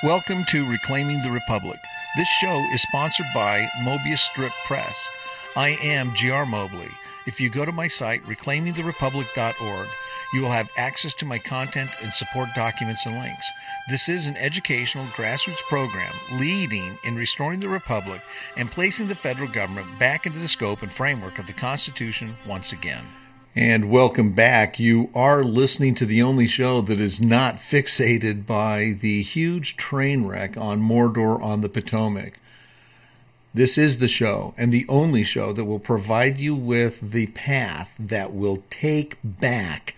Welcome to Reclaiming the Republic. This show is sponsored by Mobius Strip Press. I am G.R. Mobley. If you go to my site, reclaimingtherepublic.org, you will have access to my content and support documents and links. This is an educational grassroots program leading in restoring the Republic and placing the federal government back into the scope and framework of the Constitution once again. And welcome back. You are listening to the only show that is not fixated by the huge train wreck on Mordor on the Potomac. This is the show, and the only show that will provide you with the path that will take back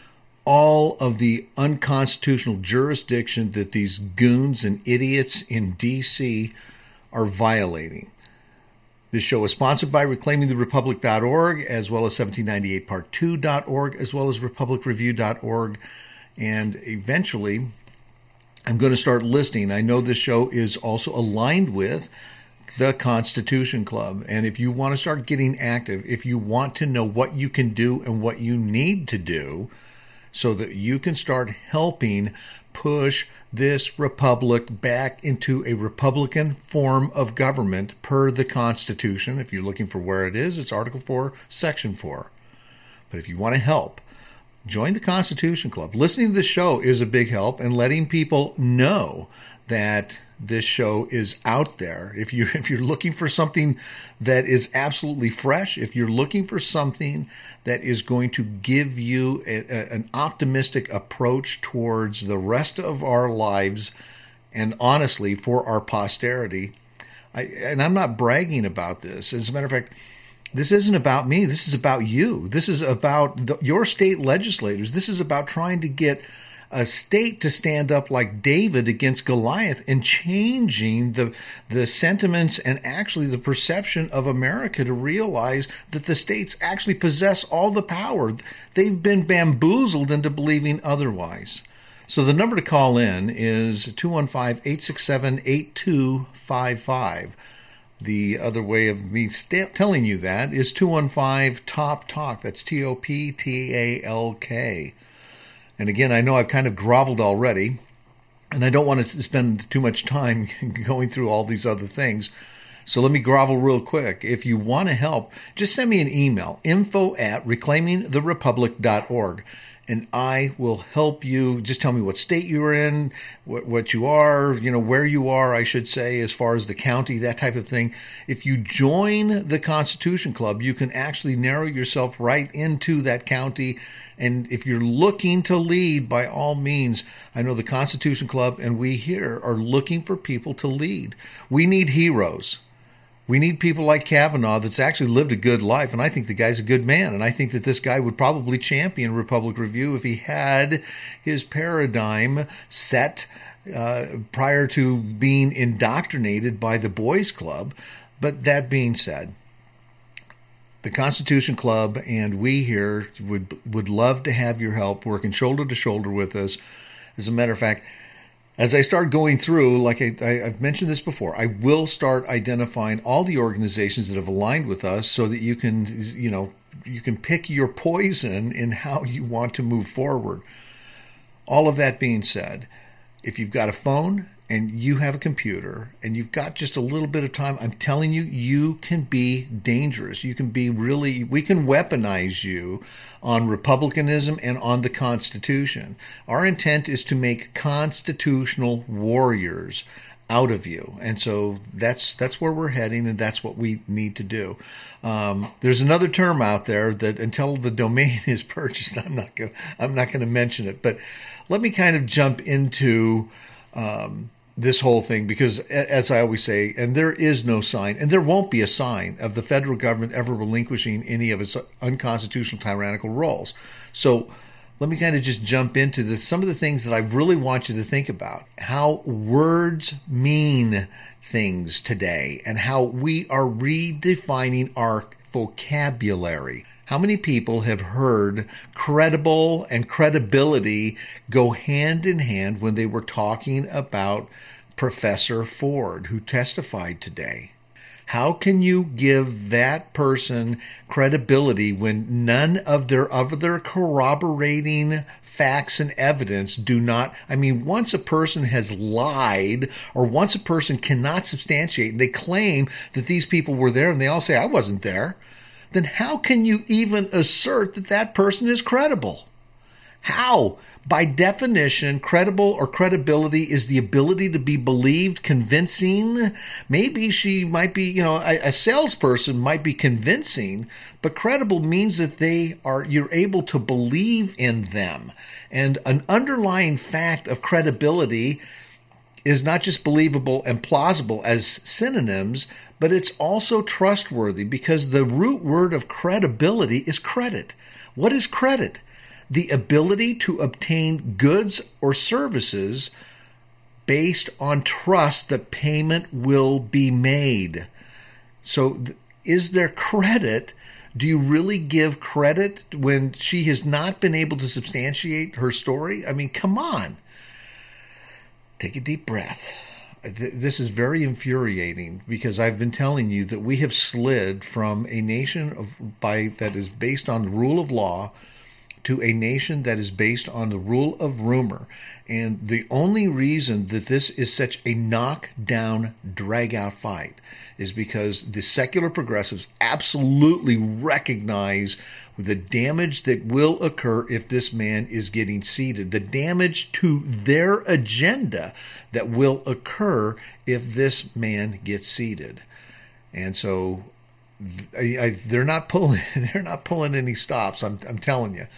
all of the unconstitutional jurisdiction that these goons and idiots in D.C. are violating. This show is sponsored by ReclaimingTheRepublic.org, as well as 1798part2.org, as well as RepublicReview.org. And eventually, I'm going to start listing. I know this show is also aligned with the Constitution Club. And if you want to start getting active, if you want to know what you can do and what you need to do so that you can start helping push this republic back into a Republican form of government per the Constitution. If you're looking for where it is, it's Article 4, Section 4. But if you want to help, join the Constitution Club. Listening to this show is a big help, and letting people know that this show is out there. If you're looking for something that is absolutely fresh, if you're looking for something that is going to give you an optimistic approach towards the rest of our lives, and honestly for our posterity, I'm not bragging about this. As a matter of fact, this isn't about me. This is about you. This is about your state legislators. This is about trying to get a state to stand up like David against Goliath and changing the sentiments and actually the perception of America to realize that the states actually possess all the power. They've been bamboozled into believing otherwise. So the number to call in is 215-867-8255. The other way of me telling you that is 215-TOP-TALK. That's TOPTALK. And again, I know I've kind of groveled already, and I don't want to spend too much time going through all these other things. So let me grovel real quick. If you want to help, just send me an email, info@reclaimingtherepublic.org, and I will help you. Just tell me what state you're in, what you are, where you are, I should say, as far as the county, that type of thing. If you join the Constitution Club, you can actually narrow yourself right into that county. And if you're looking to lead, by all means, I know the Constitution Club and we here are looking for people to lead. We need heroes. We need people like Kavanaugh that's actually lived a good life, and I think the guy's a good man, and I think that this guy would probably champion Republic Review if he had his paradigm set prior to being indoctrinated by the Boys Club. But that being said, the Constitution Club and we here would love to have your help working shoulder to shoulder with us. As a matter of fact, as I start going through, like I've mentioned this before, I will start identifying all the organizations that have aligned with us so that you can pick your poison in how you want to move forward. All of that being said, if you've got a phone and you have a computer and you've got just a little bit of time, I'm telling you, you can be dangerous. We can weaponize you on republicanism and on the Constitution. Our intent is to make constitutional warriors out of you. And so that's where we're heading, and that's what we need to do. There's another term out there that until the domain is purchased, I'm not going to mention it. But let me kind of jump into this whole thing, because as I always say, and there is no sign, and there won't be a sign of the federal government ever relinquishing any of its unconstitutional tyrannical roles. So let me kind of just jump into some of the things that I really want you to think about. How words mean things today, and how we are redefining our vocabulary. How many people have heard credible and credibility go hand in hand when they were talking about Professor Ford, who testified today? How can you give that person credibility when none of their other corroborating facts and evidence do not? I mean, once a person has lied or once a person cannot substantiate and they claim that these people were there and they all say, I wasn't there, then how can you even assert that that person is credible? How? By definition, credible or credibility is the ability to be believed, convincing. Maybe she might be, a salesperson might be convincing, but credible means that you're able to believe in them. And an underlying fact of credibility is not just believable and plausible as synonyms, but it's also trustworthy because the root word of credibility is credit. What is credit? The ability to obtain goods or services based on trust that payment will be made. So is there credit? Do you really give credit when she has not been able to substantiate her story? I mean, come on. Take a deep breath. This is very infuriating because I've been telling you that we have slid from a nation that is based on the rule of law to a nation that is based on the rule of rumor. And the only reason that this is such a knockdown, drag-out fight is because the secular progressives absolutely recognize the damage that will occur if this man is getting seated, the damage to their agenda that will occur if this man gets seated. And so they're not pulling any stops. I'm telling you.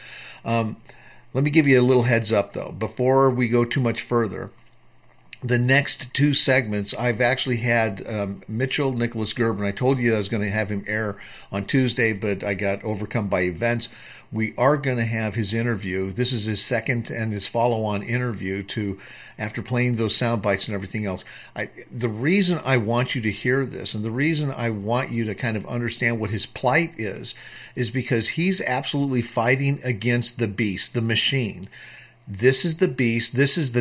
Let me give you a little heads up though before we go too much further. The next two segments, I've actually had Mitchell Nicholas Gerber, and I told you I was going to have him air on Tuesday, but I got overcome by events. We are going to have his interview. This is his second and his follow-on interview after playing those sound bites and everything else. The reason I want you to hear this and the reason I want you to kind of understand what his plight is because he's absolutely fighting against the beast, the machine. This is the beast. This is the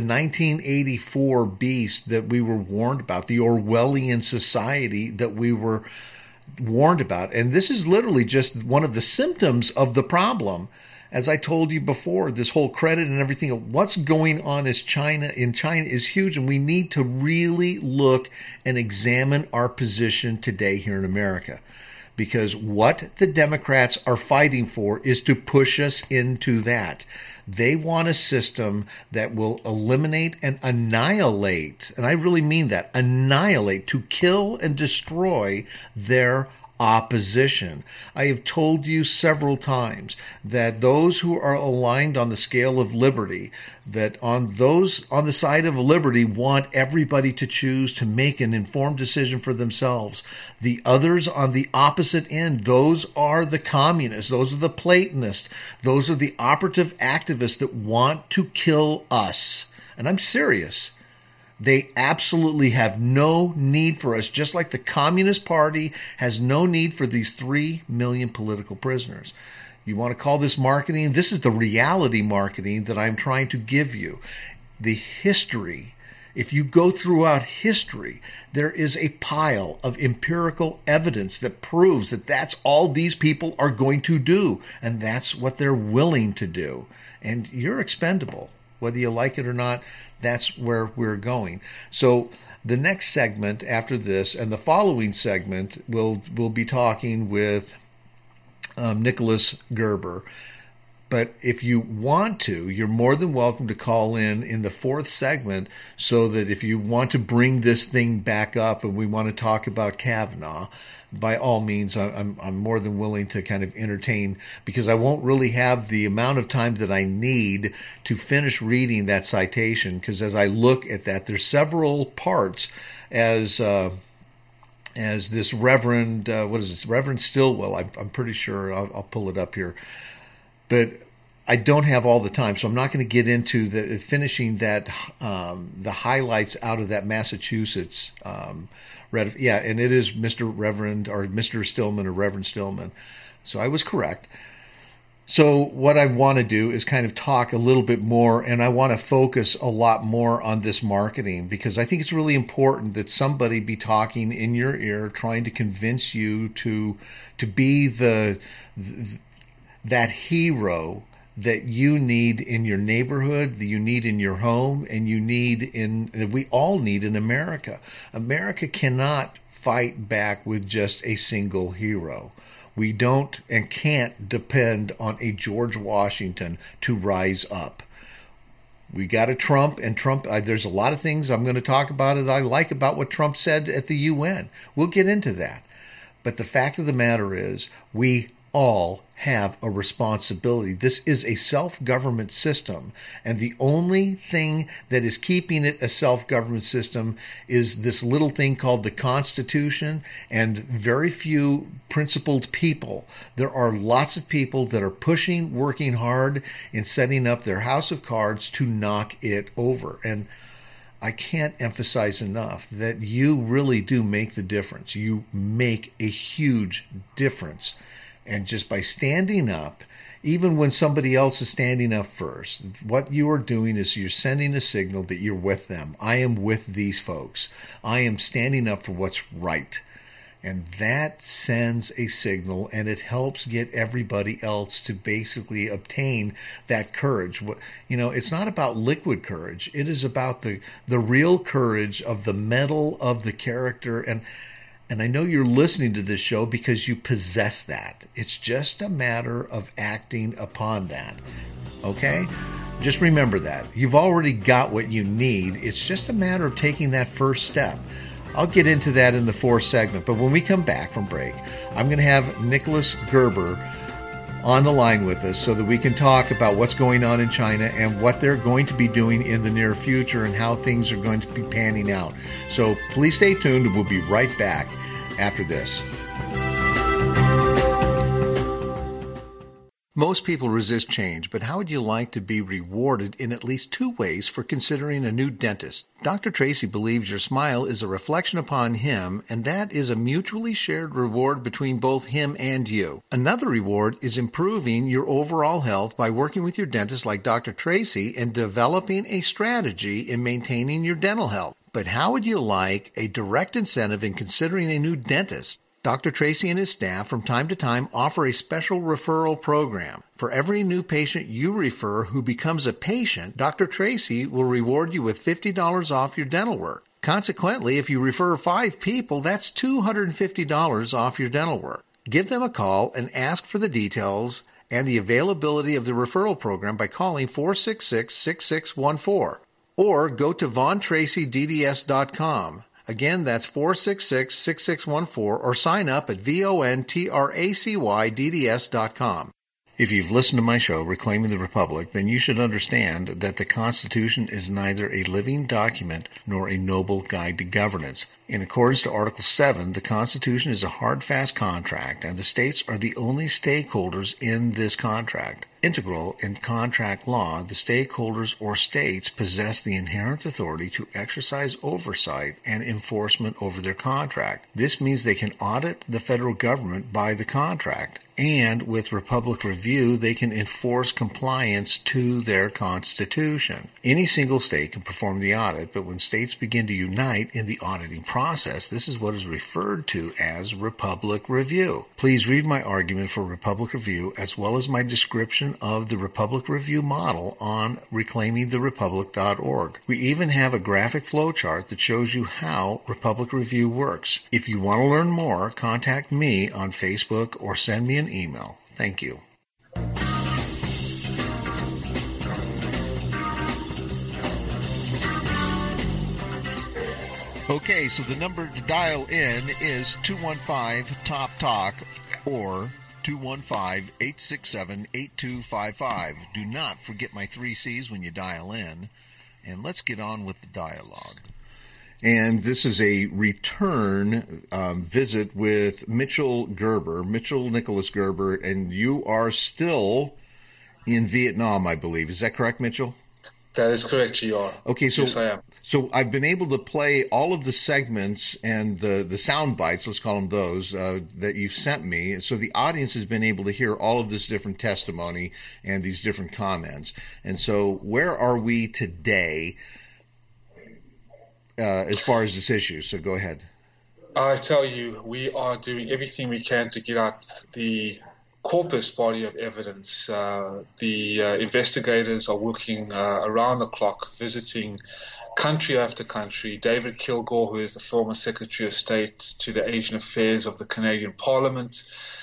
1984 beast that we were warned about, the Orwellian society that we were warned about. And this is literally just one of the symptoms of the problem. As I told you before, this whole credit and everything, what's going on in China is huge, and we need to really look and examine our position today here in America. Because what the Democrats are fighting for is to push us into that. They want a system that will eliminate and annihilate, and I really mean that, annihilate, to kill and destroy their opposition. I have told you several times that those who are aligned on the scale of liberty, that on the side of liberty want everybody to choose to make an informed decision for themselves. The others on the opposite end, those are the communists, those are the Platonists, those are the operative activists that want to kill us. And I'm serious. They absolutely have no need for us, just like the Communist Party has no need for these 3 million political prisoners. You want to call this marketing? This is the reality marketing that I'm trying to give you. The history, if you go throughout history, there is a pile of empirical evidence that proves that that's all these people are going to do, and that's what they're willing to do. And you're expendable, whether you like it or not. That's where we're going. So the next segment after this and the following segment, we'll be talking with Nicholas Gerber. But if you want to, you're more than welcome to call in the fourth segment so that if you want to bring this thing back up and we want to talk about Kavanaugh, by all means, I'm more than willing to kind of entertain, because I won't really have the amount of time that I need to finish reading that citation, because as I look at that, there's several parts as this Reverend, Reverend Stilwell, I'm pretty sure, I'll pull it up here, but I don't have all the time, so I'm not going to get into finishing that, the highlights out of that Massachusetts and it is Mr. Reverend or Mr. Stillman or Reverend Stillman. So I was correct. So what I want to do is kind of talk a little bit more, and I want to focus a lot more on this marketing, because I think it's really important that somebody be talking in your ear, trying to convince you to be that hero that you need in your neighborhood, that you need in your home, and we all need in America. America cannot fight back with just a single hero. We don't and can't depend on a George Washington to rise up. We got a Trump, and Trump, there's a lot of things I'm going to talk about that I like about what Trump said at the UN. We'll get into that. But the fact of the matter is, we all have a responsibility. This is a self-government system, and the only thing that is keeping it a self-government system is this little thing called the Constitution and very few principled people. There are lots of people that are pushing, working hard, and setting up their house of cards to knock it over. And I can't emphasize enough that you really do make the difference. You make a huge difference. And just by standing up, even when somebody else is standing up first, what you are doing is you're sending a signal that you're with them. I am with these folks. I am standing up for what's right. And that sends a signal, and it helps get everybody else to basically obtain that courage. You know, it's not about liquid courage. It is about the real courage of the mettle of the character. And I know you're listening to this show because you possess that. It's just a matter of acting upon that. Okay? Just remember that. You've already got what you need. It's just a matter of taking that first step. I'll get into that in the fourth segment. But when we come back from break, I'm going to have Nicholas Gerber on the line with us so that we can talk about what's going on in China and what they're going to be doing in the near future and how things are going to be panning out. So please stay tuned, and we'll be right back after this. Most people resist change, but how would you like to be rewarded in at least two ways for considering a new dentist? Dr. Tracy believes your smile is a reflection upon him, and that is a mutually shared reward between both him and you. Another reward is improving your overall health by working with your dentist like Dr. Tracy and developing a strategy in maintaining your dental health. But how would you like a direct incentive in considering a new dentist? Dr. Tracy and his staff from time to time offer a special referral program. For every new patient you refer who becomes a patient, Dr. Tracy will reward you with $50 off your dental work. Consequently, if you refer 5 people, that's $250 off your dental work. Give them a call and ask for the details and the availability of the referral program by calling 466-6614 or go to VonTracyDDS.com. Again, that's 466-6614 or sign up at VonTracyDDS.com. If you've listened to my show, Reclaiming the Republic, then you should understand that the Constitution is neither a living document nor a noble guide to governance. In accordance to Article 7, the Constitution is a hard, fast contract, and the states are the only stakeholders in this contract. Integral in contract law, the stakeholders or states possess the inherent authority to exercise oversight and enforcement over their contract. This means they can audit the federal government by the contract, and with Republic Review, they can enforce compliance to their Constitution. Any single state can perform the audit, but when states begin to unite in the auditing process, this is what is referred to as Republic Review. Please read my argument for Republic Review as well as my description of the Republic Review model on reclaimingtherepublic.org. We even have a graphic flowchart that shows you how Republic Review works. If you want to learn more, contact me on Facebook or send me an email. Thank you. Okay, so the number to dial in is 215-TOP-TALK or 215-867-8255. Do not forget my 3 C's when you dial in, and let's get on with the dialogue. And this is a return visit with Mitchell Nicholas Gerber, and you are still in Vietnam, I believe. Is that correct, Mitchell? That is correct, GR. Okay, so yes, I am. So I've been able to play all of the segments and the sound bites, let's call them those, that you've sent me. So the audience has been able to hear all of this different testimony and these different comments. And so where are we today as far as this issue? So go ahead. I tell you, we are doing everything we can to get out the corpus body of evidence. The investigators are working around the clock, visiting country after country. David Kilgour, who is the former Secretary of State to the Asian Affairs of the Canadian Parliament,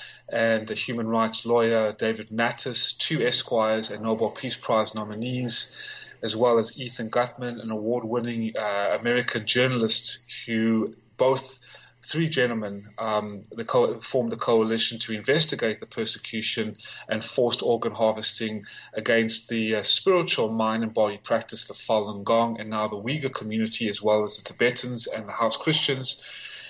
and the human rights lawyer David Mattis, 2 Esquires and Nobel Peace Prize nominees, as well as Ethan Gutmann, an award-winning American journalist who both 3 gentlemen formed the coalition to investigate the persecution and forced organ harvesting against the spiritual mind and body practice, the Falun Gong, and now the Uyghur community, as well as the Tibetans and the House Christians,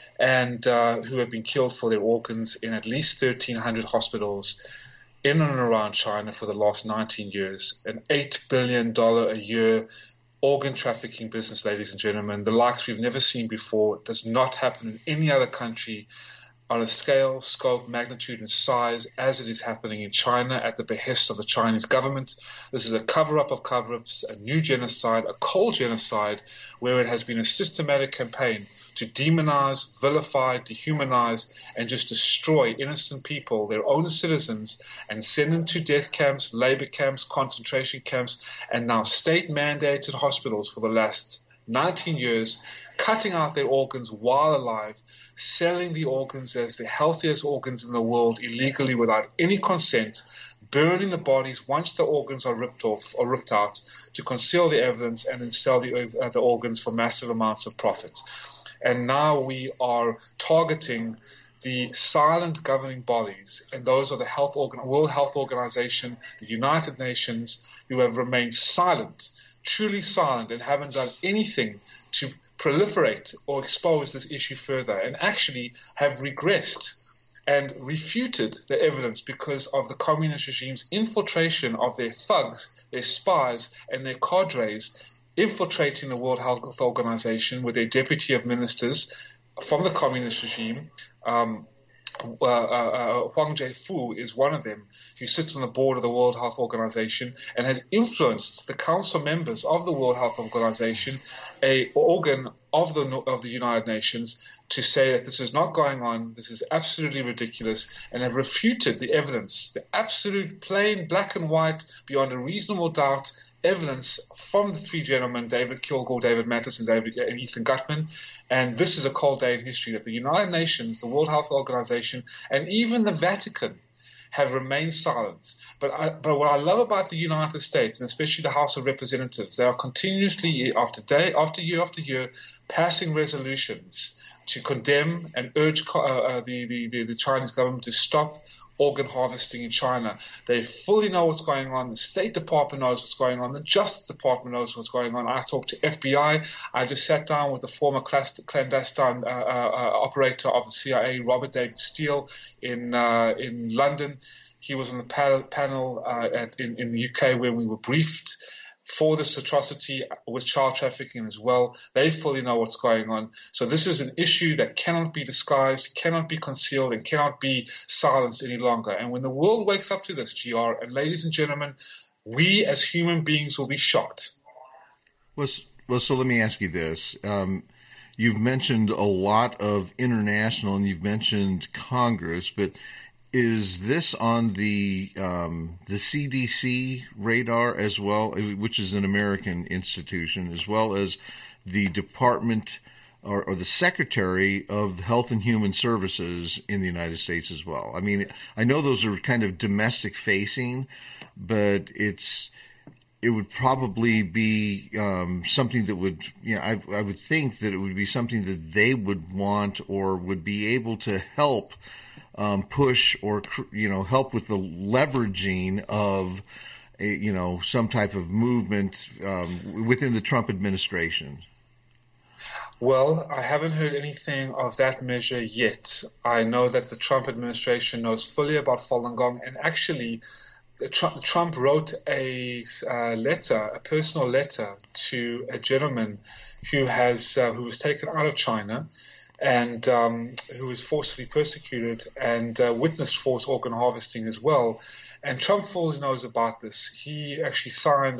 and who have been killed for their organs in at least 1,300 hospitals in and around China for the last 19 years. An $8 billion a year organ trafficking business, ladies and gentlemen, the likes we've never seen before. It does not happen in any other country on a scale, scope, magnitude, and size as it is happening in China at the behest of the Chinese government. This is a cover-up of cover-ups, a new genocide, a cold genocide, where it has been a systematic campaign to demonize, vilify, dehumanize, and just destroy innocent people, their own citizens, and send them to death camps, labor camps, concentration camps, and now state-mandated hospitals for the last 19 years, cutting out their organs while alive, selling the organs as the healthiest organs in the world illegally without any consent, burning the bodies once the organs are ripped off or ripped out to conceal the evidence, and then sell the organs for massive amounts of profit. And now we are targeting the silent governing bodies, and those are the World Health Organization, the United Nations, who have remained silent, truly silent, and haven't done anything to proliferate or expose this issue further, and actually have regressed and refuted the evidence because of the communist regime's infiltration of their thugs, their spies, and their cadres, infiltrating the World Health Organization with a deputy of ministers from the communist regime. Huang Jiefu is one of them, who sits on the board of the World Health Organization and has influenced the council members of the World Health Organization, an organ of the United Nations, to say that this is not going on, this is absolutely ridiculous, and have refuted the evidence, the absolute plain black and white, beyond a reasonable doubt, evidence from the 3 gentlemen, David Kilgour, David Mattis, and Ethan Gutmann. And this is a cold day in history that the United Nations, the World Health Organization, and even the Vatican have remained silent. But what I love about the United States, and especially the House of Representatives, they are continuously, year after year, passing resolutions to condemn and urge the Chinese government to stop organ harvesting in China. They fully know what's going on. The State Department knows what's going on. The Justice Department knows what's going on. I talked to FBI. I just sat down with the former clandestine operator of the CIA, Robert David Steele, in London. He was on the panel in the UK where we were briefed for this atrocity with child trafficking as well. They fully know what's going on. So this is an issue that cannot be disguised, cannot be concealed, and cannot be silenced any longer. And when the world wakes up to this, GR, and ladies and gentlemen, we as human beings will be shocked. Well, so let me ask you this. You've mentioned a lot of international, and you've mentioned Congress, but is this on the CDC radar as well, which is an American institution, as well as the Department or the Secretary of Health and Human Services in the United States as well? I mean, I know those are kind of domestic facing, but it would probably be something that would, I would think that it would be something that they would want or would be able to help push or, help with the leveraging of, some type of movement within the Trump administration. Well, I haven't heard anything of that measure yet. I know that the Trump administration knows fully about Falun Gong, and actually Trump wrote a letter, a personal letter, to a gentleman who was taken out of China and who was forcibly persecuted and witnessed forced organ harvesting as well. And Trump fully knows about this. He actually signed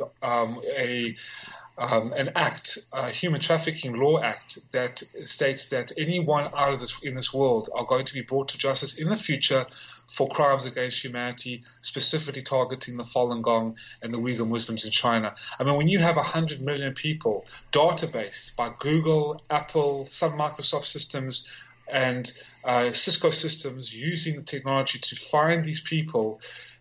an act, a human trafficking law act, that states that anyone in this world are going to be brought to justice in the future for crimes against humanity, specifically targeting the Falun Gong and the Uyghur Muslims in China. I mean, when you have 100 million people databased by Google, Apple, some Microsoft systems, and Cisco systems using the technology to find these people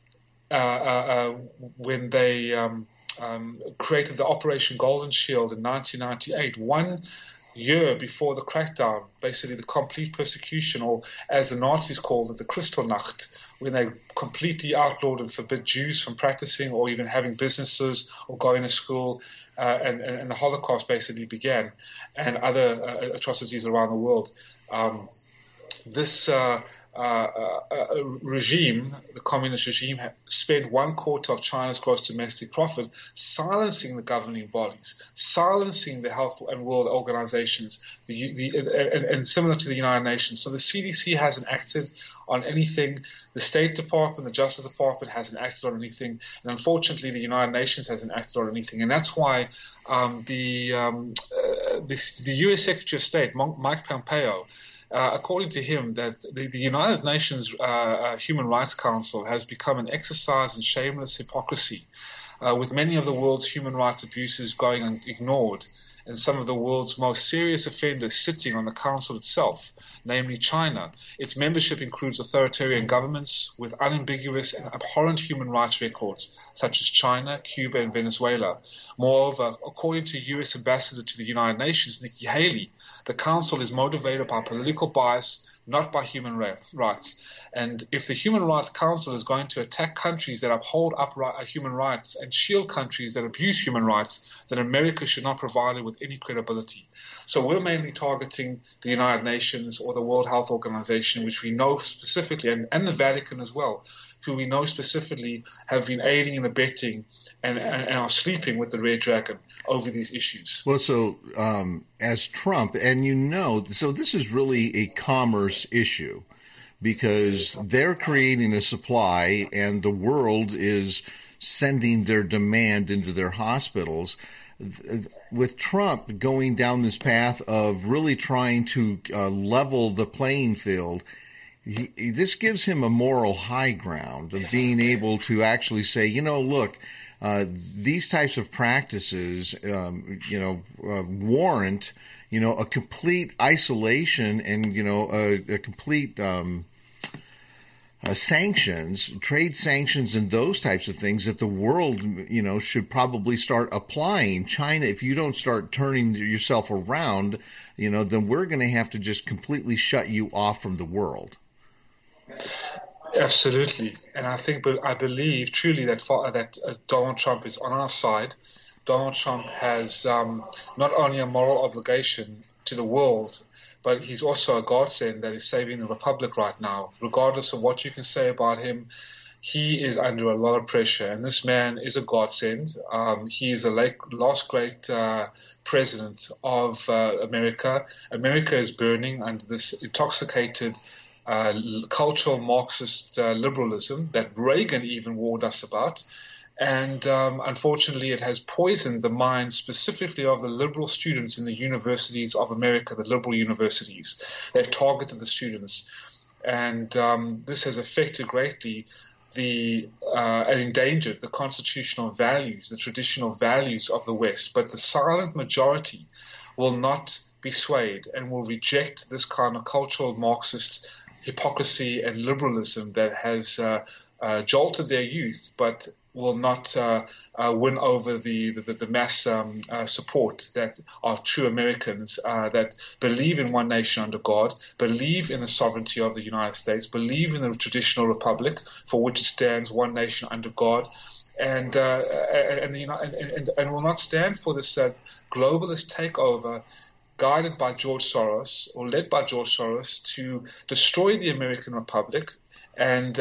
when they created the Operation Golden Shield in 1998, 1 year before the crackdown, basically the complete persecution, or as the Nazis called it, the Kristallnacht, when they completely outlawed and forbid Jews from practicing or even having businesses or going to school, and the Holocaust basically began, and other atrocities around the world. This regime, the communist regime, spent 1/4 of China's gross domestic profit silencing the governing bodies, silencing the health and world organizations, and similar to the United Nations. So the CDC hasn't acted on anything. The State Department, the Justice Department hasn't acted on anything. And unfortunately, the United Nations hasn't acted on anything. And that's why the U.S. Secretary of State, Mike Pompeo, according to him, that the United Nations Human Rights Council has become an exercise in shameless hypocrisy, with many of the world's human rights abuses going ignored, and some of the world's most serious offenders sitting on the council itself, namely China. Its membership includes authoritarian governments with unambiguous and abhorrent human rights records, such as China, Cuba, and Venezuela. Moreover, according to U.S. Ambassador to the United Nations, Nikki Haley, the council is motivated by political bias, not by human rights. And if the Human Rights Council is going to attack countries that uphold human rights and shield countries that abuse human rights, then America should not provide it with any credibility. So we're mainly targeting the United Nations or the World Health Organization, which we know specifically, and the Vatican as well, who we know specifically have been aiding and abetting and are sleeping with the Red Dragon over these issues. Well, so as Trump, and so this is really a commerce issue, because they're creating a supply and the world is sending their demand into their hospitals. With Trump going down this path of really trying to level the playing field, this gives him a moral high ground of being able to actually say, look, these types of practices, warrant, a complete isolation and, a complete sanctions, trade sanctions, and those types of things that the world, should probably start applying. China, if you don't start turning yourself around, then we're going to have to just completely shut you off from the world. Absolutely, and I believe truly that Donald Trump is on our side. Donald Trump has not only a moral obligation to the world, but he's also a godsend that is saving the Republic right now. Regardless of what you can say about him, he is under a lot of pressure, and this man is a godsend. He is the last great president of America. America is burning under this intoxicated cultural Marxist liberalism that Reagan even warned us about. And unfortunately, it has poisoned the minds specifically of the liberal students in the universities of America, the liberal universities. They've targeted the students. And this has affected greatly and endangered the constitutional values, the traditional values of the West. But the silent majority will not be swayed and will reject this kind of cultural Marxist hypocrisy and liberalism that has jolted their youth, but will not win over the mass support that are true Americans that believe in one nation under God, believe in the sovereignty of the United States, believe in the traditional republic for which it stands, one nation under God, and will not stand for this globalist takeover guided by George Soros or led by George Soros to destroy the American Republic and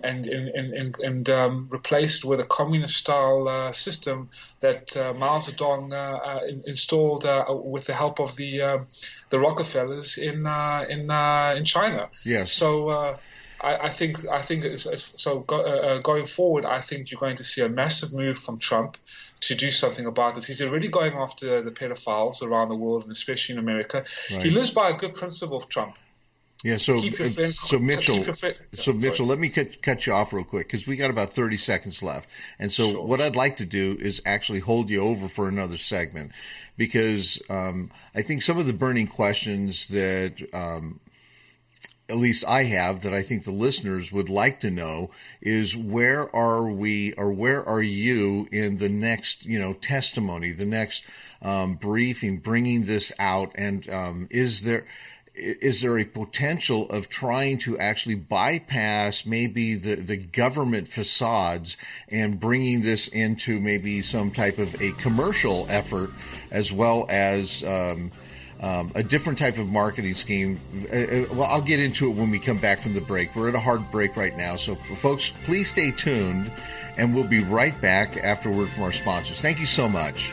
replace it with a communist-style system that Mao Zedong installed with the help of the Rockefellers in China. Yes. So. I think going forward, I think you're going to see a massive move from Trump to do something about this. He's already going after the pedophiles around the world, and especially in America. Right. He lives by a good principle of Trump. Yeah, so Mitchell, let me cut you off real quick because we got about 30 seconds left. And so what I'd like to do is actually hold you over for another segment because I think some of the burning questions that at least I have that I think the listeners would like to know is where are we or where are you in the next, testimony, the next briefing, bringing this out, and is there a potential of trying to actually bypass maybe the government facades and bringing this into maybe some type of a commercial effort as well as a different type of marketing scheme? Well, I'll get into it when we come back from the break. We're at a hard break right now. So, folks, please stay tuned, and we'll be right back after a word from our sponsors. Thank you so much.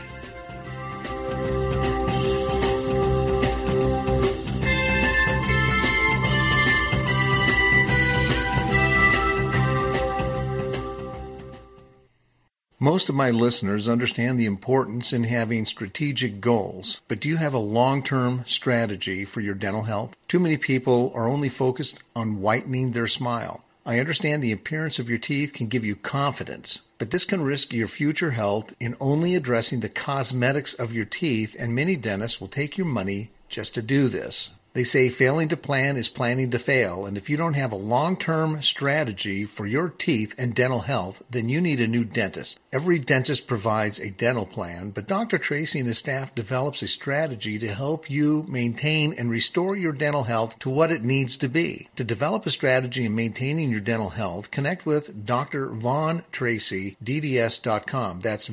Most of my listeners understand the importance in having strategic goals, but do you have a long-term strategy for your dental health? Too many people are only focused on whitening their smile. I understand the appearance of your teeth can give you confidence, but this can risk your future health in only addressing the cosmetics of your teeth, and many dentists will take your money just to do this. They say failing to plan is planning to fail, and if you don't have a long-term strategy for your teeth and dental health, then you need a new dentist. Every dentist provides a dental plan, but Dr. Tracy and his staff develops a strategy to help you maintain and restore your dental health to what it needs to be. To develop a strategy in maintaining your dental health, connect with Dr. Von Tracy, DDS.com. That's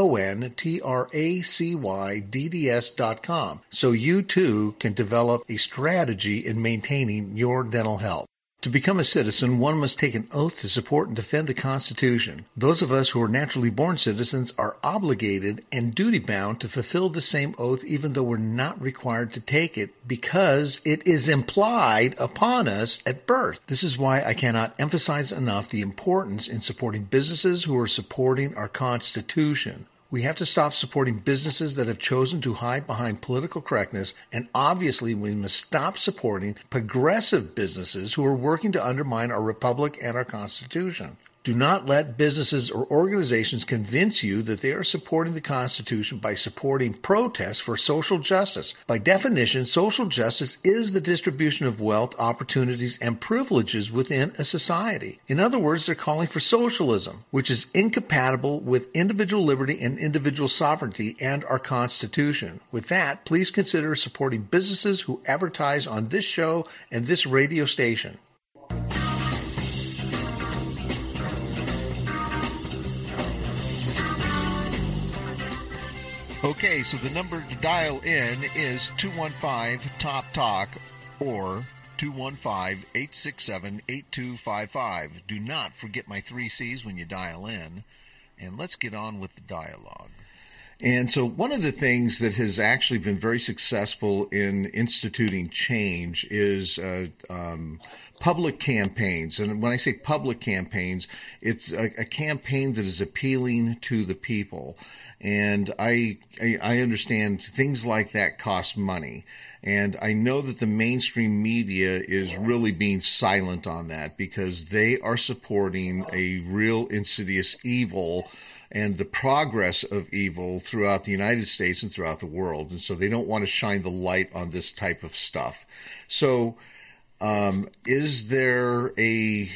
VONTRACY, DDS.com. So you too can develop a strategy in maintaining your dental health. To become a citizen, one must take an oath to support and defend the Constitution. Those of us who are naturally born citizens are obligated and duty-bound to fulfill the same oath even though we're not required to take it because it is implied upon us at birth. This is why I cannot emphasize enough the importance in supporting businesses who are supporting our Constitution. We have to stop supporting businesses that have chosen to hide behind political correctness, and obviously we must stop supporting progressive businesses who are working to undermine our republic and our Constitution. Do not let businesses or organizations convince you that they are supporting the Constitution by supporting protests for social justice. By definition, social justice is the distribution of wealth, opportunities, and privileges within a society. In other words, they're calling for socialism, which is incompatible with individual liberty and individual sovereignty and our Constitution. With that, please consider supporting businesses who advertise on this show and this radio station. Okay, so the number to dial in is 215-TOP-TALK or 215-867-8255. Do not forget my 3 C's when you dial in, and let's get on with the dialogue. And so one of the things that has actually been very successful in instituting change is public campaigns. And when I say public campaigns, it's a campaign that is appealing to the people. And I understand things like that cost money. And I know that the mainstream media is really being silent on that because they are supporting a real insidious evil and the progress of evil throughout the United States and throughout the world. And so they don't want to shine the light on this type of stuff. So is there a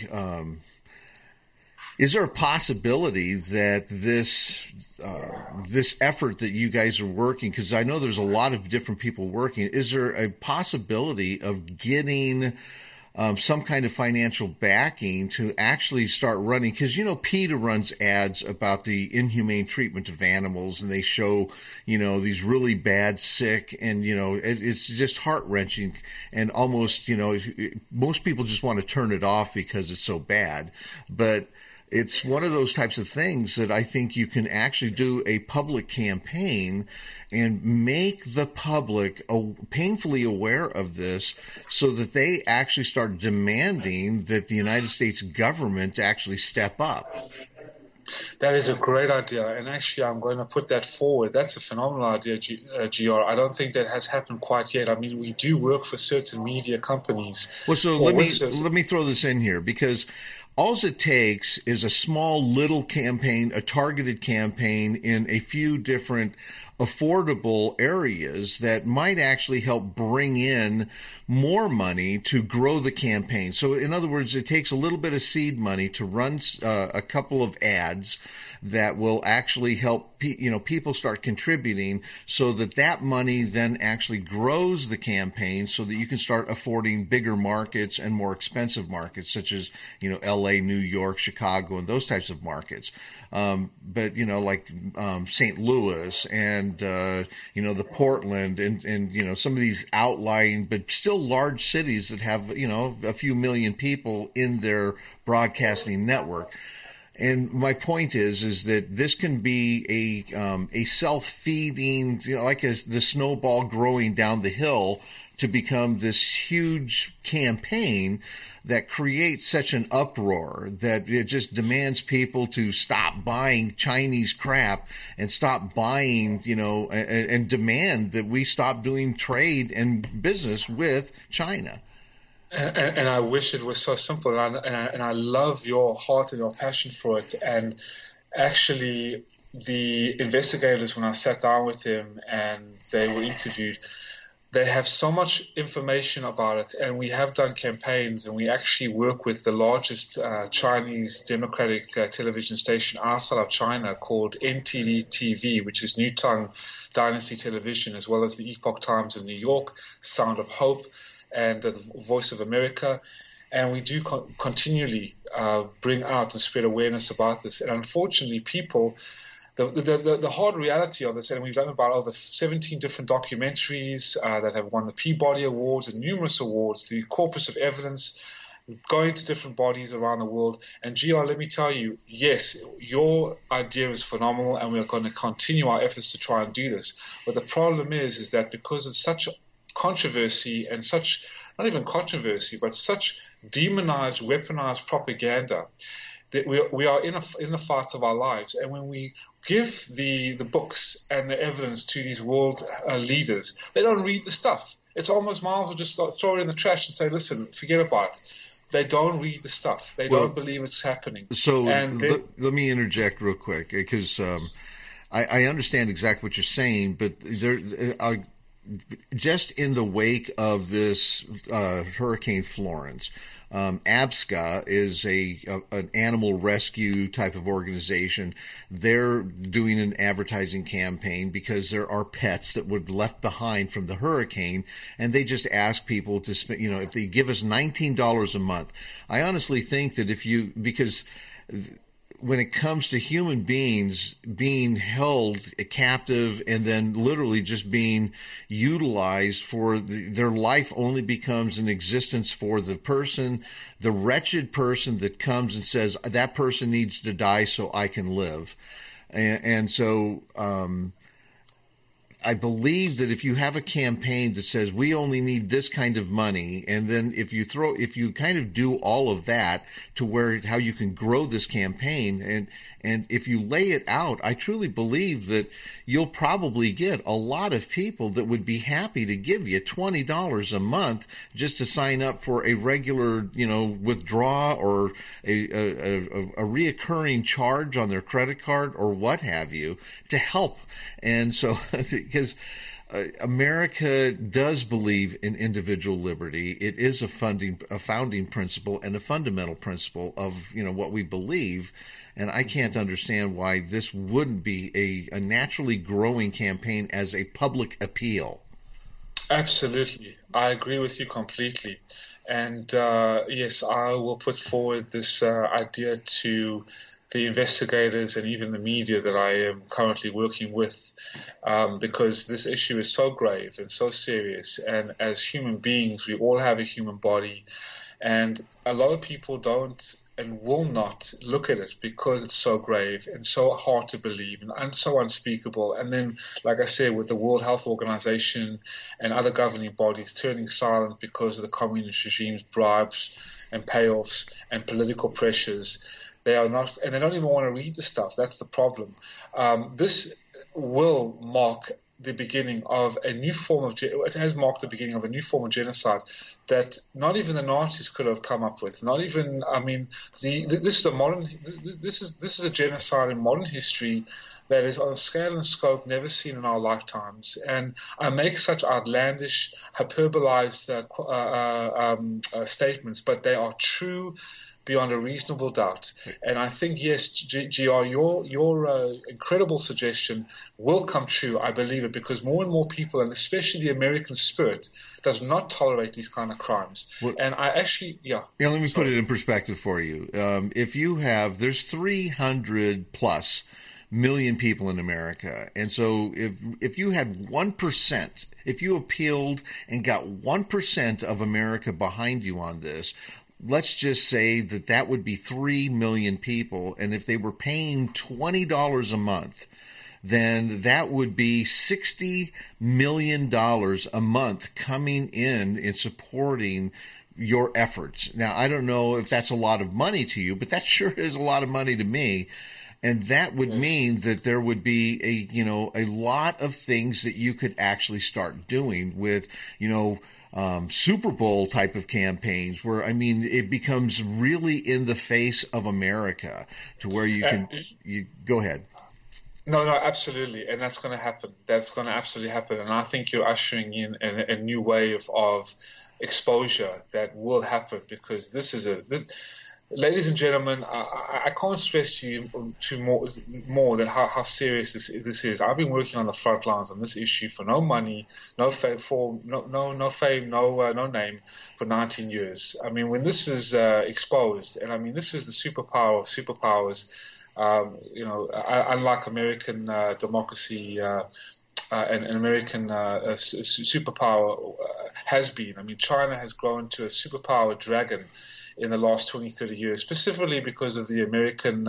possibility that this effort that you guys are working, because I know there's a lot of different people working, is there a possibility of getting some kind of financial backing to actually start running, because PETA runs ads about the inhumane treatment of animals, and they show these really bad, sick, and it's just heart-wrenching, and almost most people just want to turn it off because it's so bad. But it's one of those types of things that I think you can actually do a public campaign and make the public painfully aware of this, so that they actually start demanding that the United States government actually step up. That is a great idea, and actually I'm going to put that forward. That's a phenomenal idea, GR. I don't think that has happened quite yet. I mean, we do work for certain media companies. Well, so let me throw this in here, because all it takes is a small little campaign, a targeted campaign in a few different affordable areas that might actually help bring in more money to grow the campaign. So in other words, it takes a little bit of seed money to run a couple of ads that will actually help people start contributing, so that money then actually grows the campaign, so that you can start affording bigger markets and more expensive markets, such as LA, New York, Chicago, and those types of markets. But like St. Louis and the Portland and some of these outlying but still large cities that have a few million people in their broadcasting network. And my point is that this can be a self-feeding, like the snowball growing down the hill, to become this huge campaign that creates such an uproar that it just demands people to stop buying Chinese crap and stop buying, and demand that we stop doing trade and business with China. And I wish it was so simple, and I love your heart and your passion for it. And actually, the investigators, when I sat down with them and they were interviewed, they have so much information about it, and we have done campaigns, and we actually work with the largest Chinese democratic television station outside of China called NTD TV, which is New Tongue Dynasty Television, as well as the Epoch Times in New York, Sound of Hope, and the Voice of America. And we do continually bring out and spread awareness about this. And unfortunately, people, the hard reality of this, and we've done about over 17 different documentaries that have won the Peabody Awards and numerous awards, the corpus of evidence, going to different bodies around the world. And GR, let me tell you, yes, your idea is phenomenal, and we're going to continue our efforts to try and do this. But the problem is that because it's such controversy and such, not even controversy, but such demonized, weaponized propaganda, that we are in the fights of our lives. And when we give the books and the evidence to these world leaders, they don't read the stuff. It's almost might as well just throw it in the trash and say, listen, forget about it. They don't read the stuff. They don't believe it's happening. So let me interject real quick, because I understand exactly what you're saying, but just in the wake of this Hurricane Florence, ABSCA is an animal rescue type of organization. They're doing an advertising campaign because there are pets that were left behind from the hurricane, and they just ask people to spend, if they give us $19 a month. I honestly think that because when it comes to human beings being held captive and then literally just being utilized for their life only becomes an existence for the person, the wretched person that comes and says, that person needs to die so I can live. And so I believe that if you have a campaign that says we only need this kind of money, and then if you kind of do all of that to how you can grow this campaign, and if you lay it out, I truly believe that you'll probably get a lot of people that would be happy to give you $20 a month just to sign up for a regular, withdraw or a reoccurring charge on their credit card or what have you to help. And so, because America does believe in individual liberty, it is a founding principle and a fundamental principle of what we believe. And I can't understand why this wouldn't be a naturally growing campaign as a public appeal. Absolutely. I agree with you completely. And yes, I will put forward this idea to the investigators and even the media that I am currently working with, because this issue is so grave and so serious. And as human beings, we all have a human body, and a lot of people don't and will not look at it because it's so grave and so hard to believe and so unspeakable. And then, like I said, with the World Health Organization and other governing bodies turning silent because of the communist regime's bribes and payoffs and political pressures, they are not, and they don't even want to read the stuff. That's the problem. This will mark the beginning of a new form of, it has marked the beginning of a new form of genocide that not even the Nazis could have come up with. Not even, I mean, this is a genocide in modern history that is on a scale and scope never seen in our lifetimes. And I make such outlandish, hyperbolized statements, but they are true beyond a reasonable doubt. And I think, yes, GR, your incredible suggestion will come true. I believe it, because more and more people, and especially the American spirit, does not tolerate these kind of crimes. Well, and I actually, let me put it in perspective for you. If you have, there's 300 plus million people in America. And so if you had 1%, if you appealed and got 1% of America behind you on this, let's just say that would be 3 million people. And if they were paying $20 a month, then that would be $60 million a month coming in and supporting your efforts. Now, I don't know if that's a lot of money to you, but that sure is a lot of money to me. And that would mean that there would be a lot of things that you could actually start doing with, Super Bowl type of campaigns where, I mean, it becomes really in the face of America to where you go ahead. No, absolutely. And that's going to happen. That's going to absolutely happen. And I think you're ushering in a new wave of exposure that will happen, because ladies and gentlemen, I can't stress to you more than how serious this is. I've been working on the front lines on this issue for no money, no fame, no name, for 19 years. I mean, when this is exposed, and I mean, this is the superpower of superpowers. Unlike American democracy and American superpower has been. I mean, China has grown to a superpower dragon in the last 20, 30 years, specifically because of the American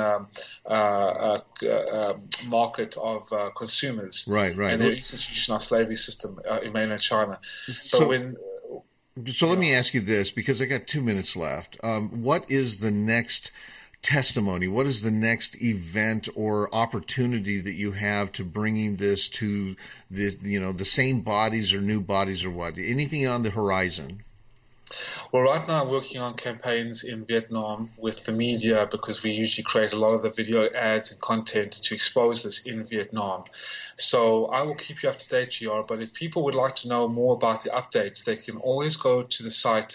market of consumers, right, and their institutionalized slavery system in mainland China. So let me ask you this, because I got 2 minutes left. What is the next testimony? What is the next event or opportunity that you have to bringing this to the same bodies or new bodies, or what? Anything on the horizon? Well, right now I'm working on campaigns in Vietnam with the media, because we usually create a lot of the video ads and content to expose this in Vietnam. So I will keep you up to date, GR, but if people would like to know more about the updates, they can always go to the site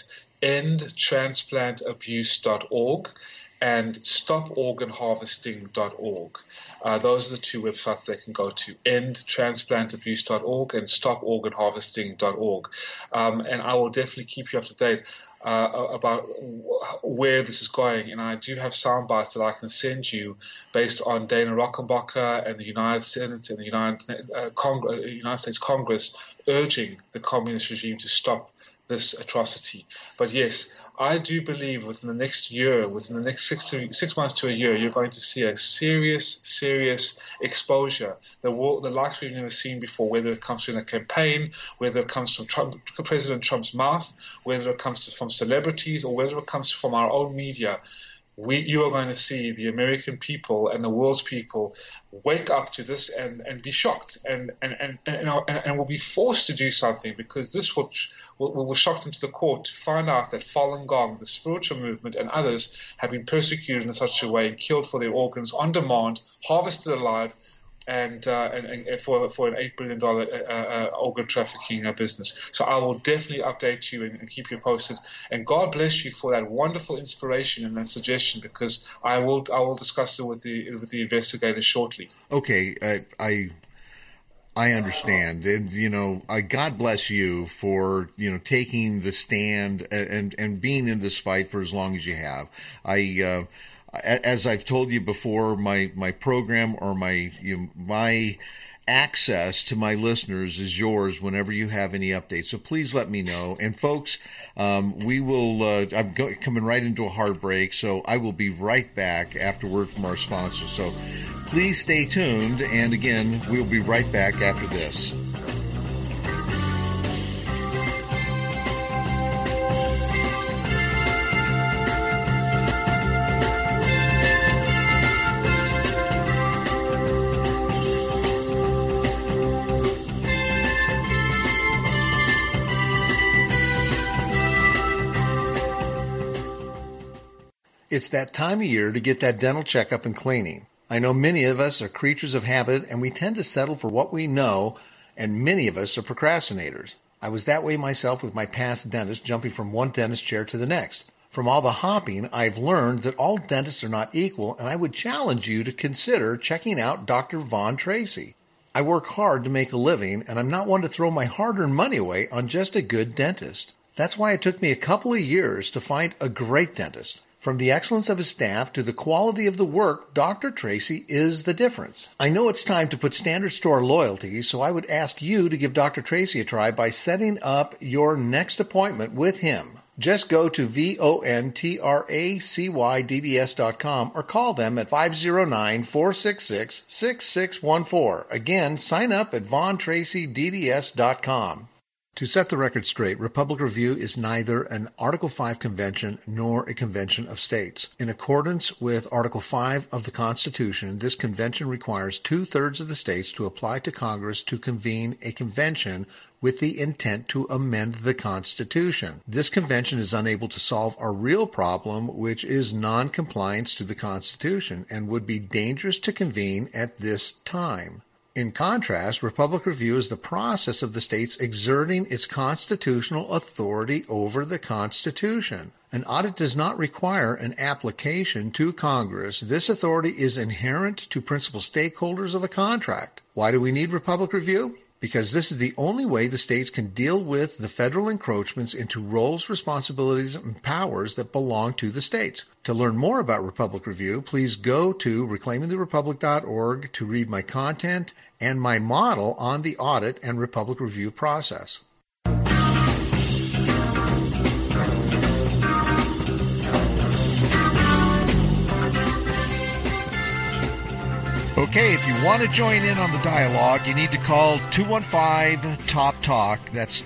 endtransplantabuse.org and stoporganharvesting.org. Those are the two websites they can go to, endtransplantabuse.org and stoporganharvesting.org. And I will definitely keep you up to date about where this is going. And I do have sound bites that I can send you based on Dana Rockenbacher and the United Senate and the United States Congress urging the communist regime to stop this atrocity. But yes, I do believe within the next year, within the next 6 months to a year, you're going to see a serious exposure, the likes we've never seen before, whether it comes from a campaign, whether it comes from President Trump's mouth, whether it comes from celebrities, or whether it comes from our own media. You are going to see the American people and the world's people wake up to this and be shocked and will be forced to do something, because this will shock them to the core to find out that Falun Gong, the spiritual movement, and others have been persecuted in such a way and killed for their organs on demand, harvested alive, and for an $8 billion organ trafficking business. So I will definitely update you and keep you posted. And God bless you for that wonderful inspiration and that suggestion, because I will discuss it with the investigators shortly. Okay, I understand. And, God bless you for, taking the stand and being in this fight for as long as you have. As I've told you before, my program or my access to my listeners is yours whenever you have any updates. So please let me know. And folks, we will, I'm coming right into a hard break, so I will be right back after word from our sponsor. So please stay tuned. And again, we'll be right back after this. It's that time of year to get that dental checkup and cleaning. I know many of us are creatures of habit, and we tend to settle for what we know, and many of us are procrastinators. I was that way myself with my past dentist, jumping from one dentist chair to the next. From all the hopping, I've learned that all dentists are not equal, and I would challenge you to consider checking out Dr. Vaughn Tracy. I work hard to make a living, and I'm not one to throw my hard-earned money away on just a good dentist. That's why it took me a couple of years to find a great dentist. From the excellence of his staff to the quality of the work, Dr. Tracy is the difference. I know it's time to put standards to our loyalty, so I would ask you to give Dr. Tracy a try by setting up your next appointment with him. Just go to VONTRACYDDS.com or call them at 509-466-6614. Again, sign up at VonTracyDDS.com. To set the record straight, Republic Review is neither an Article 5 convention nor a convention of states. In accordance with Article 5 of the Constitution, this convention requires 2/3 of the states to apply to Congress to convene a convention with the intent to amend the Constitution. This convention is unable to solve our real problem, which is non-compliance to the Constitution, and would be dangerous to convene at this time. In contrast, Republic Review is the process of the states exerting its constitutional authority over the Constitution. An audit does not require an application to Congress. This authority is inherent to principal stakeholders of a contract. Why do we need Republic Review? Because this is the only way the states can deal with the federal encroachments into roles, responsibilities, and powers that belong to the states. To learn more about Republic Review, please go to reclaimingtherepublic.org to read my content and my model on the audit and Republic Review process. Okay, if you want to join in on the dialogue, you need to call 215-TOP-TALK. That's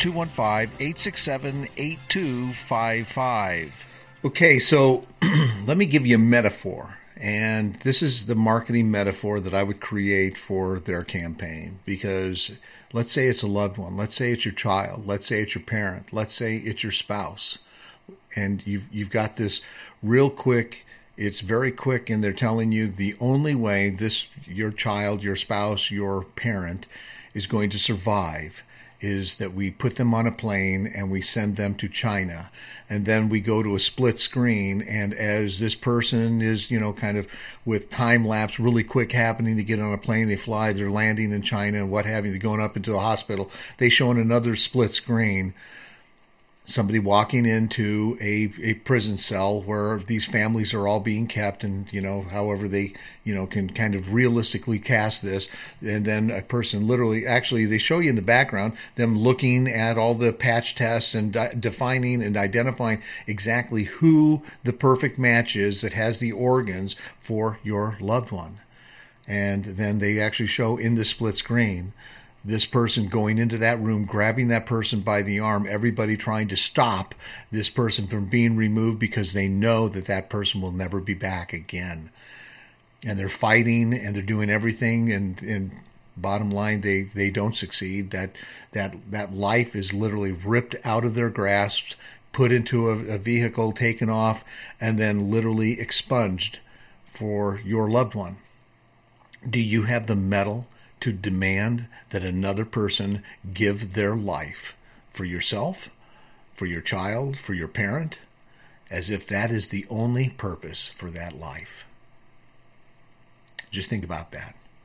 215-867-8255. Okay, so let me give you a metaphor. And this is the marketing metaphor that I would create for their campaign. Because let's say it's a loved one. Let's say it's your child. Let's say it's your parent. Let's say it's your spouse. And you've got this real quick. It's very quick, and they're telling you the only way your child, your spouse, your parent is going to survive is that we put them on a plane and we send them to China. And then we go to a split screen, and as this person is, kind of with time lapse really quick happening to get on a plane, they fly, they're landing in China and what have you, they're going up into a hospital, they show in another split screen somebody walking into a prison cell where these families are all being kept, and however they can kind of realistically cast this, and then a person literally, actually they show you in the background them looking at all the patch tests and defining and identifying exactly who the perfect match is that has the organs for your loved one. And then they actually show in the split screen this person going into that room, grabbing that person by the arm, everybody trying to stop this person from being removed because they know that that person will never be back again. And they're fighting and they're doing everything, and bottom line, they don't succeed. That life is literally ripped out of their grasp, put into a vehicle, taken off, and then literally expunged for your loved one. Do you have the mettle to demand that another person give their life for yourself, for your child, for your parent, as if that is the only purpose for that life? Just think about that.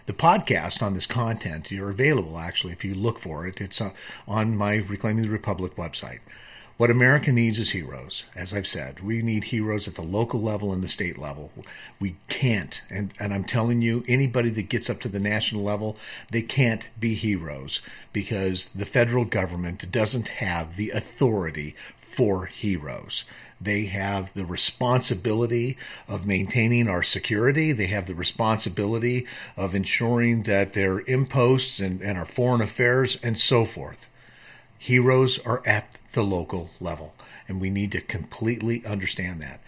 The podcast on this content, you're available, actually, if you look for it. It's on my Reclaiming the Republic website. What America needs is heroes. As I've said, we need heroes at the local level and the state level. We can't, and I'm telling you, anybody that gets up to the national level, they can't be heroes because the federal government doesn't have the authority for heroes. They have the responsibility of maintaining our security. They have the responsibility of ensuring that their imposts and our foreign affairs and so forth. Heroes are at the local level, and we need to completely understand that.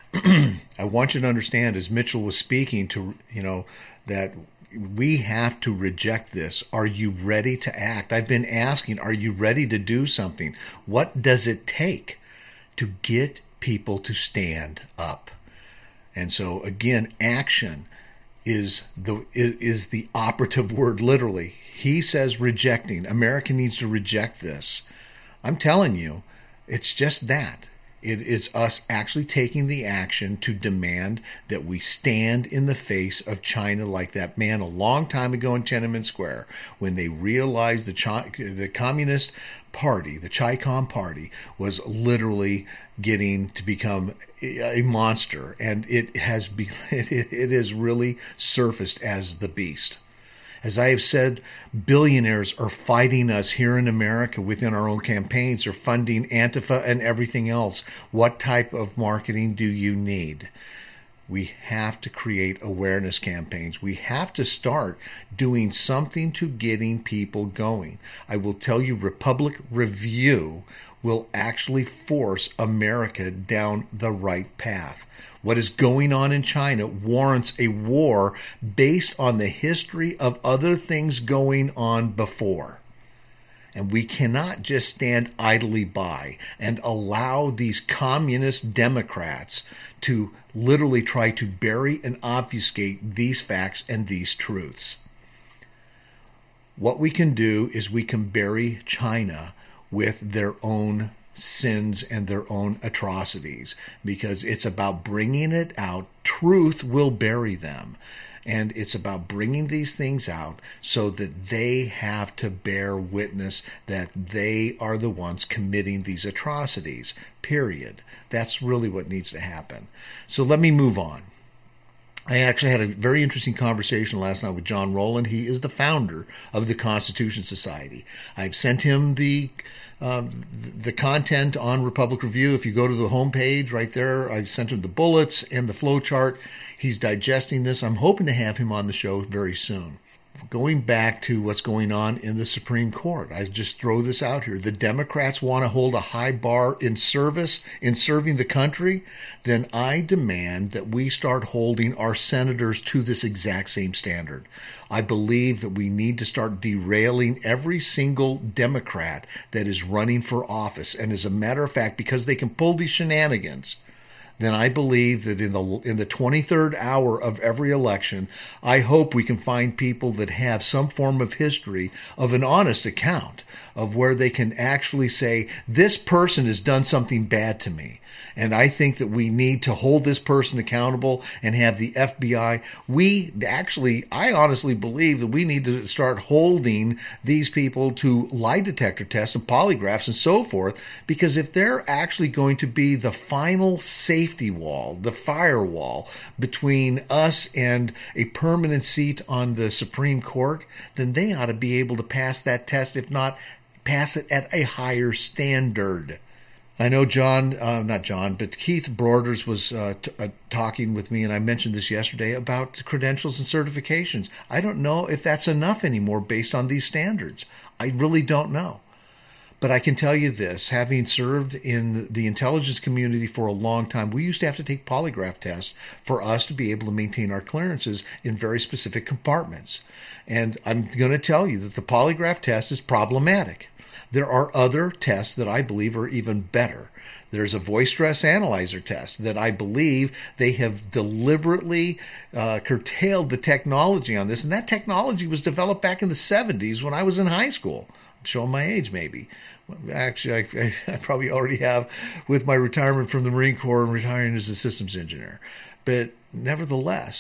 I want you to understand, as Mitchell was speaking, to that we have to reject this. Are you ready to act? I've been asking, are you ready to do something? What does it take to get people to stand up? And so again, action is the operative word, literally. He says rejecting. America needs to reject this. I'm telling you, it's just that. It is us actually taking the action to demand that we stand in the face of China, like that man a long time ago in Tiananmen Square, when they realized the Communist Party, the Chi-Com Party, was literally getting to become a monster, and it has really surfaced as the beast. As I have said, billionaires are fighting us here in America within our own campaigns. They're funding Antifa and everything else. What type of marketing do you need? We have to create awareness campaigns. We have to start doing something to getting people going. I will tell you, Republic Review will actually force America down the right path. What is going on in China warrants a war based on the history of other things going on before. And we cannot just stand idly by and allow these communist Democrats to literally try to bury and obfuscate these facts and these truths. What we can do is we can bury China with their own sins and their own atrocities, because it's about bringing it out. Truth will bury them, and it's about bringing these things out so that they have to bear witness that they are the ones committing these atrocities, period. That's really what needs to happen. So let me move on. I actually had a very interesting conversation last night with John Rowland. He is the founder of the Constitution Society. I've sent him the content on Republic Review. If you go to the homepage right there, I sent him the bullets and the flow chart. He's digesting this. I'm hoping to have him on the show very soon. Going back to what's going on in the Supreme Court, I just throw this out here. The Democrats want to hold a high bar in serving the country. Then I demand that we start holding our senators to this exact same standard. I believe that we need to start derailing every single Democrat that is running for office. And as a matter of fact, because they can pull these shenanigans, then I believe that in the 23rd hour of every election, I hope we can find people that have some form of history of an honest account of where they can actually say, this person has done something bad to me. And I think that we need to hold this person accountable and have the FBI. I honestly believe that we need to start holding these people to lie detector tests and polygraphs and so forth, because if they're actually going to be the final safety wall, the firewall between us and a permanent seat on the Supreme Court, then they ought to be able to pass that test, if not pass it at a higher standard. I know Keith Broders was talking with me, and I mentioned this yesterday, about credentials and certifications. I don't know if that's enough anymore based on these standards. I really don't know. But I can tell you this, having served in the intelligence community for a long time, we used to have to take polygraph tests for us to be able to maintain our clearances in very specific compartments. And I'm going to tell you that the polygraph test is problematic. There are other tests that I believe are even better. There's a voice stress analyzer test that I believe they have deliberately curtailed the technology on this. And that technology was developed back in the 70s when I was in high school. I'm showing my age maybe. Actually, I probably already have with my retirement from the Marine Corps and retiring as a systems engineer. But nevertheless,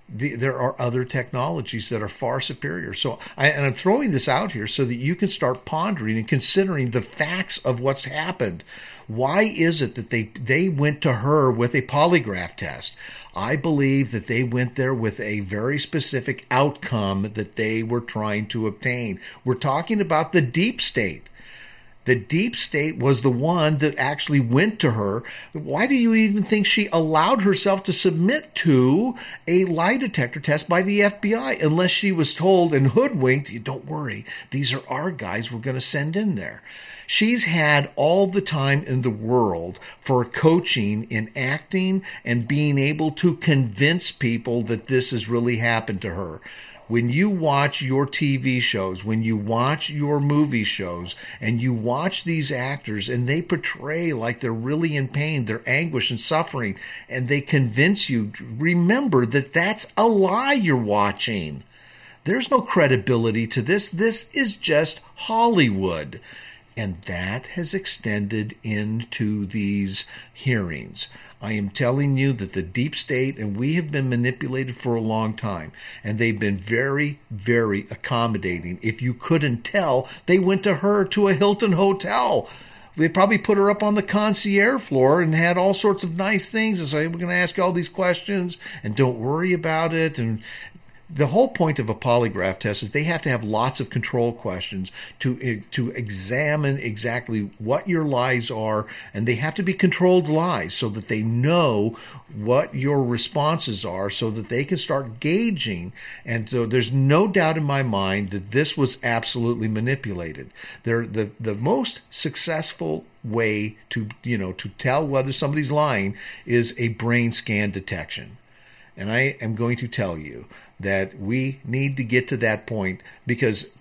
there are other technologies that are far superior. So, I'm throwing this out here so that you can start pondering and considering the facts of what's happened. Why is it that they went to her with a polygraph test? I believe that they went there with a very specific outcome that they were trying to obtain. We're talking about the deep state. The deep state was the one that actually went to her. Why do you even think she allowed herself to submit to a lie detector test by the FBI unless she was told and hoodwinked, don't worry, these are our guys we're going to send in there. She's had all the time in the world for coaching in acting and being able to convince people that this has really happened to her. When you watch your TV shows, when you watch your movie shows, and you watch these actors and they portray like they're really in pain, they're anguish and suffering, and they convince you, remember that that's a lie you're watching. There's no credibility to this. This is just Hollywood. And that has extended into these hearings. I am telling you that the deep state, and we have been manipulated for a long time, and they've been very, very accommodating. If you couldn't tell, they went to her to a Hilton hotel. They probably put her up on the concierge floor and had all sorts of nice things and say, we're going to ask you all these questions and don't worry about it. And the whole point of a polygraph test is they have to have lots of control questions to examine exactly what your lies are, and they have to be controlled lies so that they know what your responses are so that they can start gauging. And so there's no doubt in my mind that this was absolutely manipulated. The most successful way to tell whether somebody's lying is a brain scan detection. And I am going to tell you that we need to get to that point, because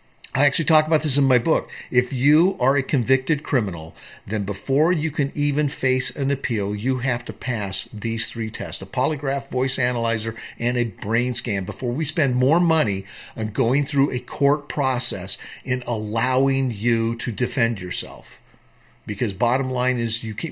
I actually talk about this in my book. If you are a convicted criminal, then before you can even face an appeal, you have to pass these 3 tests: a polygraph, voice analyzer, and a brain scan, before we spend more money on going through a court process in allowing you to defend yourself. Because bottom line is, we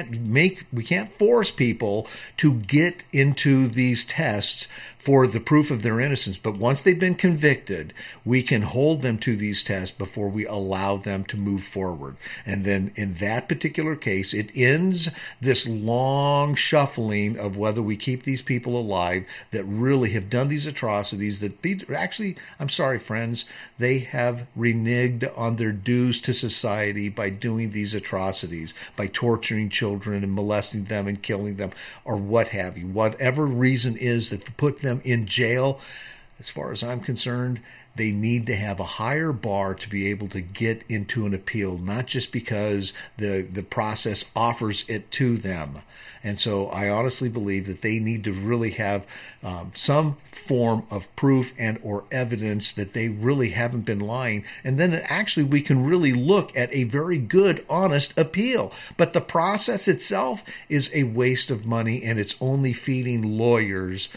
can't force people to get into these tests for the proof of their innocence. But once they've been convicted, we can hold them to these tests before we allow them to move forward. And then in that particular case, it ends this long shuffling of whether we keep these people alive that really have done these atrocities that actually, I'm sorry, friends, they have reneged on their dues to society by doing these atrocities, by torturing children and molesting them and killing them, or what have you. Whatever reason is that put them in jail, as far as I'm concerned, they need to have a higher bar to be able to get into an appeal, not just because the process offers it to them. And so I honestly believe that they need to really have some form of proof and or evidence that they really haven't been lying. And then actually we can really look at a very good, honest appeal. But the process itself is a waste of money, and it's only feeding lawyers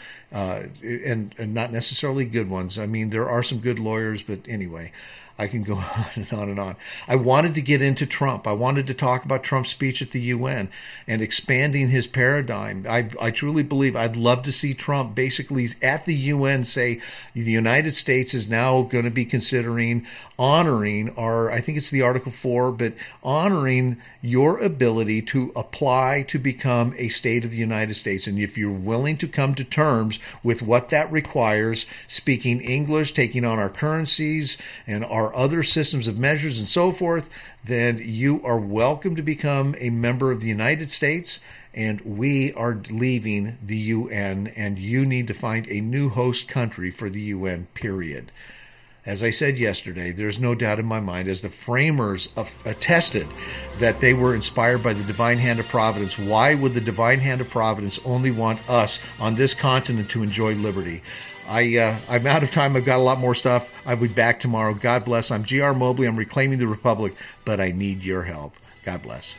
and not necessarily good ones. I mean, there are some good lawyers, but anyway, I can go on and on and on. I wanted to get into Trump. I wanted to talk about Trump's speech at the UN and expanding his paradigm. I truly believe I'd love to see Trump basically at the UN say the United States is now going to be considering honoring, or I think it's the Article 4, but honoring your ability to apply to become a state of the United States. And if you're willing to come to terms with what that requires, speaking English, taking on our currencies and our other systems of measures and so forth, then you are welcome to become a member of the United States. And we are leaving the UN, and you need to find a new host country for the UN, period. As I said yesterday, there's no doubt in my mind, as the framers attested that they were inspired by the divine hand of providence. Why would the divine hand of providence only want us on this continent to enjoy liberty? I'm out of time. I've got a lot more stuff. I'll be back tomorrow. God bless. I'm G.R. Mobley. I'm reclaiming the Republic, but I need your help. God bless.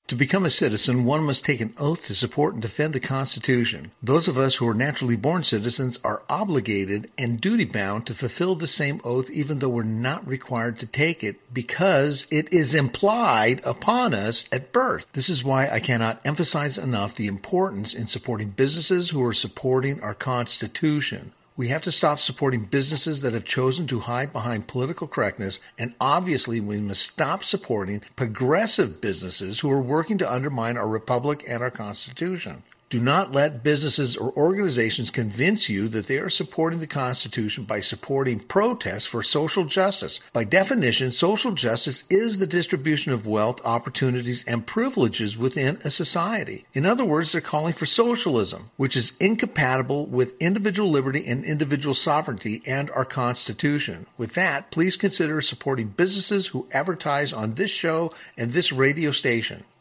To become a citizen, one must take an oath to support and defend the Constitution. Those of us who are naturally born citizens are obligated and duty-bound to fulfill the same oath even though we're not required to take it because it is implied upon us at birth. This is why I cannot emphasize enough the importance in supporting businesses who are supporting our Constitution. We have to stop supporting businesses that have chosen to hide behind political correctness, and obviously we must stop supporting progressive businesses who are working to undermine our republic and our Constitution. Do not let businesses or organizations convince you that they are supporting the Constitution by supporting protests for social justice. By definition, social justice is the distribution of wealth, opportunities, and privileges within a society. In other words, they're calling for socialism, which is incompatible with individual liberty and individual sovereignty and our Constitution. With that, please consider supporting businesses who advertise on this show and this radio station.